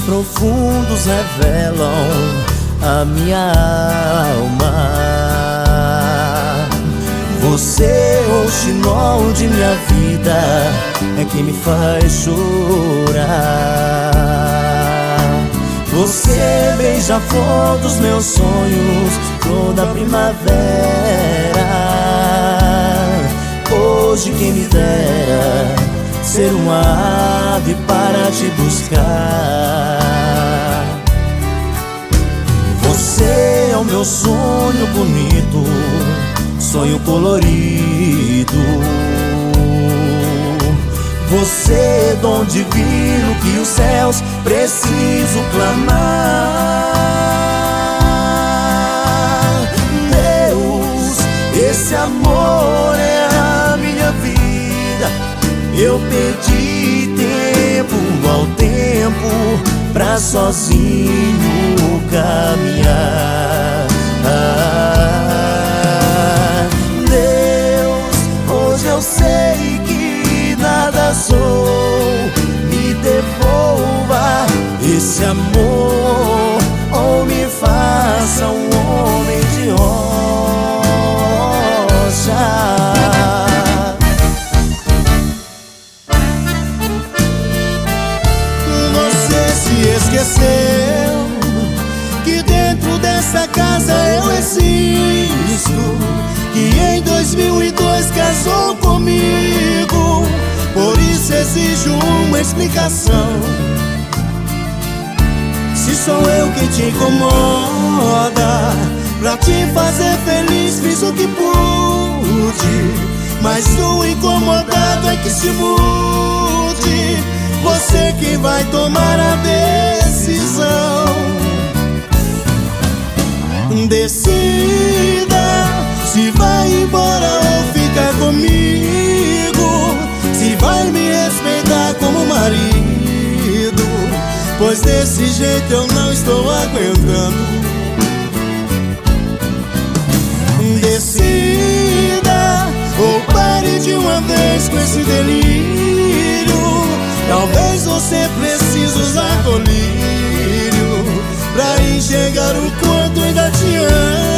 profundos revelam a minha alma. Você é o chinol de minha vida, é quem me faz chorar. Você beija-flor dos meus sonhos, flor da primavera. Hoje quem me dera ser uma ave para te buscar. Você é o meu sonho bonito, sonho colorido. Você é dom divino que os céus precisam clamar. Deus, esse amor é a minha vida. Eu pedi tempo ao tempo pra sozinho caminhar. Deus, hoje eu sei que nada sou. Me devolva esse amor, ou me faça um homem de rocha. Esqueceu que dentro dessa casa eu existo, que em 2002 casou comigo. Por isso exijo uma explicação. Se sou eu quem te incomoda, pra te fazer feliz fiz o que pude, mas o incomodado é que se mude. Você que vai tomar a decisão. Decida se vai embora ou ficar comigo, se vai me respeitar como marido, pois desse jeito eu não estou aguentando. Decida ou pare de uma vez com esse delírio. Talvez você precise usar colírio pra enxergar o quanto ainda te amo.